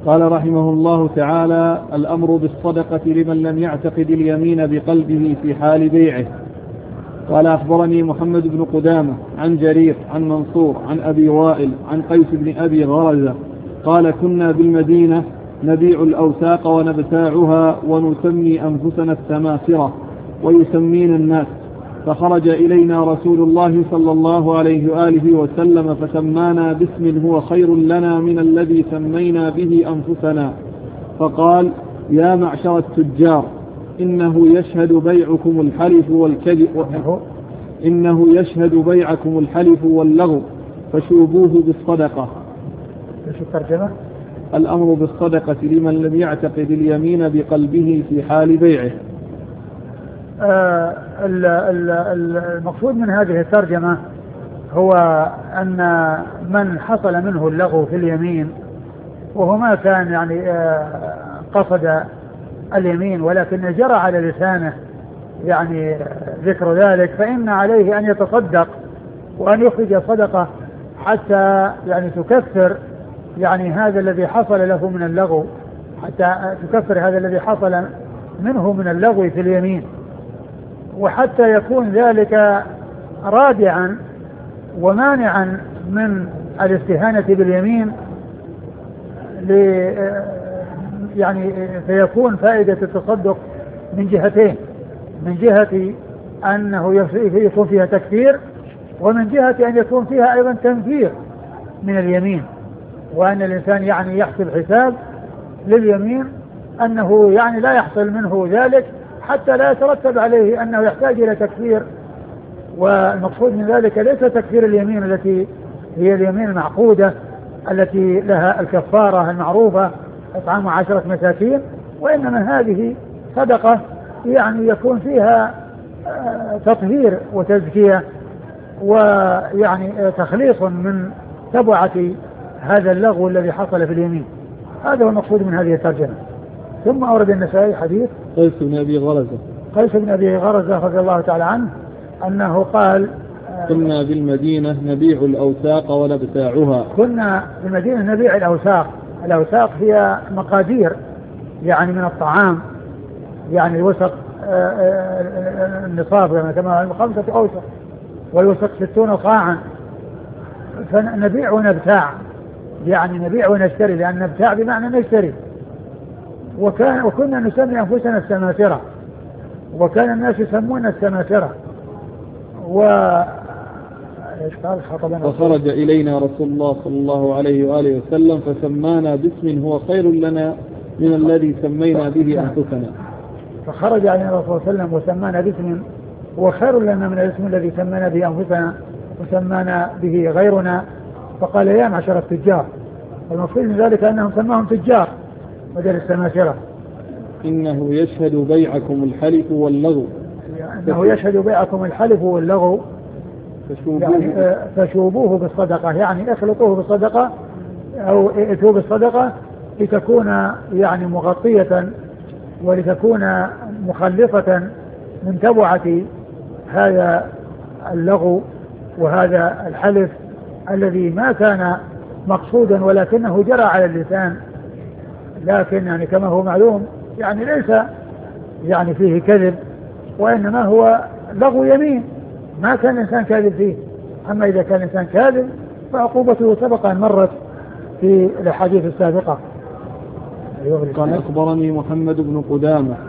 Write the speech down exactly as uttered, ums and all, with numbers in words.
قال رحمه الله تعالى: الأمر بالصدقة لمن لم يعتقد اليمين بقلبه في حال بيعه. قال: أخبرني محمد بن قدامة عن جرير عن منصور عن أبي وائل عن قيس بن أبي غرزة قال: كنا بالمدينة نبيع الأوساق ونبتاعها ونسمي أنفسنا السماسرة ويسمين الناس، فخرج إلينا رسول الله صلى الله عليه وآله وسلم فسمانا باسم هو خير لنا من الذي سمينا به أنفسنا، فقال: يا معشر التجار، إنه يشهد بيعكم الحلف والكذب إنه يشهد بيعكم الحلف واللغو فشوبوه بالصدقة. ايش الترجمة؟ الأمر بالصدقة لمن لم يعتقد اليمين بقلبه في حال بيعه. آه المقصود من هذه الترجمة هو أن من حصل منه اللغو في اليمين وهو ما كان يعني آه قصد اليمين ولكن جرى على لسانه يعني ذكر ذلك، فإن عليه أن يتصدق وأن يخرج صدقة حتى يعني تكفر يعني هذا الذي حصل له من اللغو، حتى تكفر هذا الذي حصل منه من اللغو في اليمين، وحتى يكون ذلك رادعا ومانعا من الاستهانة باليمين، يعني فيكون فائدة التصدق من جهتين: من جهة أنه يكون فيها تكفير، ومن جهة أن يكون فيها أيضا تنفير من اليمين، وأن الإنسان يعني يحسب حساب لليمين أنه يعني لا يحصل منه ذلك حتى لا يترتب عليه أنه يحتاج إلى تكفير. والمقصود من ذلك ليس تكفير اليمين التي هي اليمين المعقودة التي لها الكفارة المعروفة إطعام عشرة مساكين، وإنما هذه صدقة يعني يكون فيها تطهير وتزكية ويعني تخليص من تبعة هذا اللغو الذي حصل في اليمين. هذا هو المقصود من هذه الترجمة. ثم أورد النسائي حديث قيس بن أبي غرزة قيس بن أبي غرزة رضي الله تعالى عنه أنه قال: كنا بالمدينة نبيع الأوساق ونبتاعها. كنا بالمدينة نبيع الأوساق. الأوساق هي مقادير يعني من الطعام، يعني الوسق النصاب يعني كما خمسة أوسق، والوسق ستون صاعا، فنبيع ونبتاع يعني نبيع ونشتري، لأن نبتاع بمعنى نشتري. وكان وكنا نسمي أنفسنا السماسرة، وكان الناس يسمون السماسرة. و وخرج إلينا رسول الله صلى الله عليه وآله وسلم فسمانا باسم هو خير لنا من الذي سمينا به أنفسنا. فخرج علينا الرسول صلى الله عليه وسلم وسمانا باسم هو خير لنا من الاسم الذي سمينا به أنفسنا وسمانا به غيرنا، فقال: يا معشر التجار. والمقصود من ذلك أنهم سماهم تجار بدل السماسرة. إنه يشهد بيعكم الحلف واللغو إنه يشهد بيعكم الحلف واللغو فشوبوه, يعني فشوبوه بالصدقة، يعني اخلطوه بالصدقة أو ائتوا بالصدقة لتكون يعني مغطية ولتكون مخلصة من تبعة هذا اللغو وهذا الحلف الذي ما كان مقصودا ولكنه جرى على اللسان، لكن يعني كما هو معلوم يعني ليس يعني فيه كذب، وإنما هو لغو يمين ما كان الإنسان كاذب فيه. أما إذا كان الإنسان كاذب فعقوبته سبق أن مرت في الأحاديث السابقة. قال: أخبرني محمد بن قدامة